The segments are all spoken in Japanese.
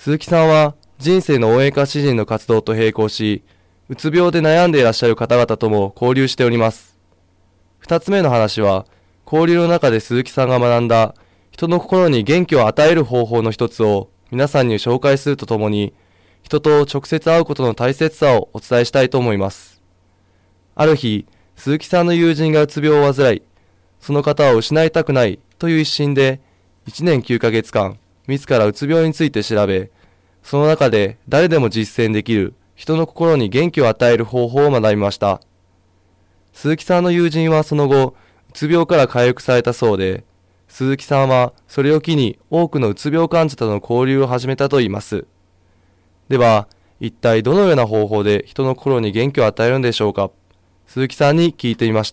鈴木さんは人生の応援歌詩人の活動と並行し、うつ病で悩んでいらっしゃる方々とも交流しております。二つ目の話は、交流の中で鈴木さんが学んだ人の心に元気を与える方法の一つを皆さんに紹介するとともに、人と直接会うことの大切さをお伝えしたいと思います。ある日、鈴木さんの友人がうつ病を患い、その方を失いたくないという一心で、1年9ヶ月間、自らうつ病について調べ、その中で誰でも実践できる人の心に元気を与える方法を学びました。鈴木さんの友人はその後、うつ病から回復されたそうで、鈴木さんはそれを機に多くのうつ病患者との交流を始めたといいます。では、一体どのような方法で人の心に元気を与えるのでしょうか。鈴木さんに聞いてみました。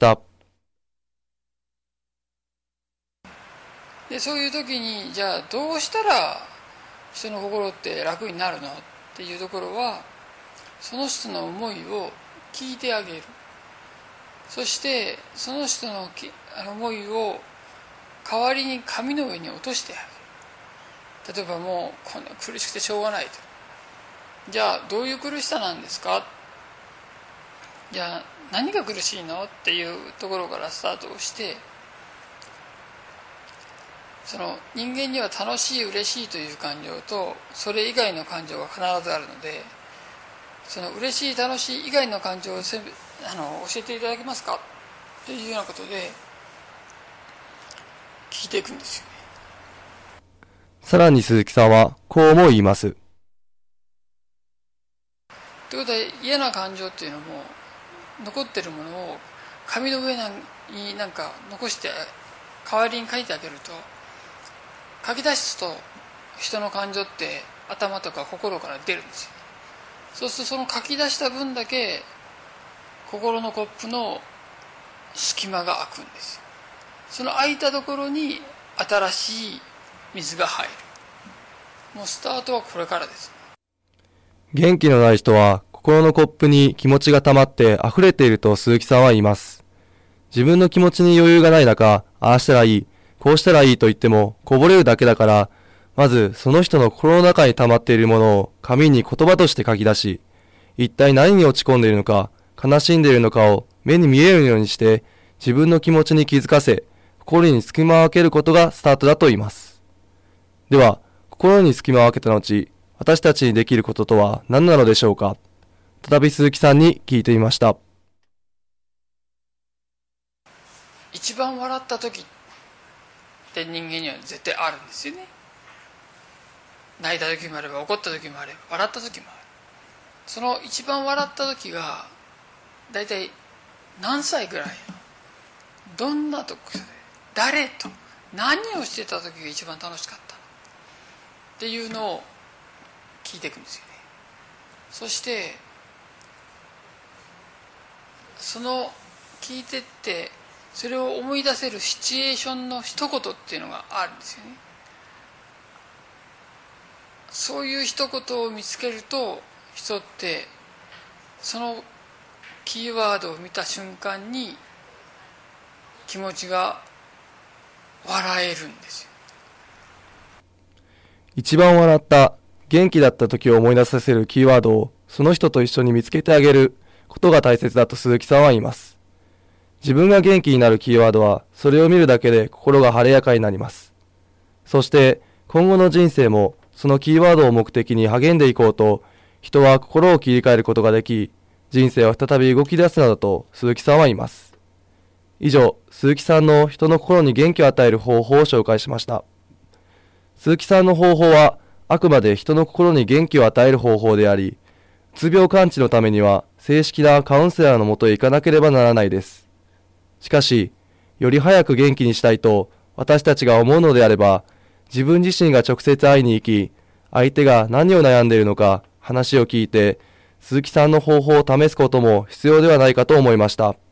でそういう時に、じゃあどうしたら人の心って楽になるのっていうところは、その人の思いを聞いてあげる。そしてその人の思いを代わりに紙の上に落としてあげる。例えば、もうこんな苦しくてしょうがないと。じゃあどういう苦しさなんですか。じゃあ何が苦しいのっていうところからスタートをして、その人間には楽しい嬉しいという感情とそれ以外の感情が必ずあるので、その嬉しい楽しい以外の感情を教えていただけますかというようなことで聞いていくんですよね。 さらに鈴木さんはこうも言います。 ということは、嫌な感情っていうのも残ってるものを紙の上になんか残して代わりに書いてあげると、書き出すと人の感情って頭とか心から出るんですよ。そうするとその書き出した分だけ心のコップの隙間が空くんですよ。その空いたところに新しい水が入る。もうスタートはこれからです。 元気のない人は心のコップに気持ちが溜まって溢れていると鈴木さんは言います。自分の気持ちに余裕がない中、ああしたらいい、こうしたらいいと言ってもこぼれるだけだから、まずその人の心の中に溜まっているものを紙に言葉として書き出し、一体何に落ち込んでいるのか、悲しんでいるのかを目に見えるようにして自分の気持ちに気づかせ、心に隙間を空けることがスタートだと言います。では、心に隙間を空けた後、私たちにできることとは何なのでしょうか。再び鈴木さんに聞いてみました。 一番笑った時って人間には絶対あるんですよね。泣いた時もあれば、怒った時もあれば、笑った時もある。その一番笑った時がだいたい何歳ぐらいの、どんな時で、誰と何をしてた時が一番楽しかったっていうのを聞いていくんですよね。そしてその聞いてって、それを思い出せるシチュエーションの一言っていうのがあるんですよね。そういう一言を見つけると、人ってそのキーワードを見た瞬間に気持ちが笑えるんですよ。 一番笑った、元気だった時を思い出させるキーワードをその人と一緒に見つけてあげることが大切だと鈴木さんは言います。自分が元気になるキーワードは、それを見るだけで心が晴れやかになります。そして今後の人生もそのキーワードを目的に励んでいこうと、人は心を切り替えることができ、人生は再び動き出すのだと鈴木さんは言います。以上、鈴木さんの人の心に元気を与える方法を紹介しました。鈴木さんの方法はあくまで人の心に元気を与える方法であり、うつ病完治のためには正式なカウンセラーのもとへ行かなければならないです。しかし、より早く元気にしたいと私たちが思うのであれば、自分自身が直接会いに行き、相手が何を悩んでいるのか話を聞いて、鈴木さんの方法を試すことも必要ではないかと思いました。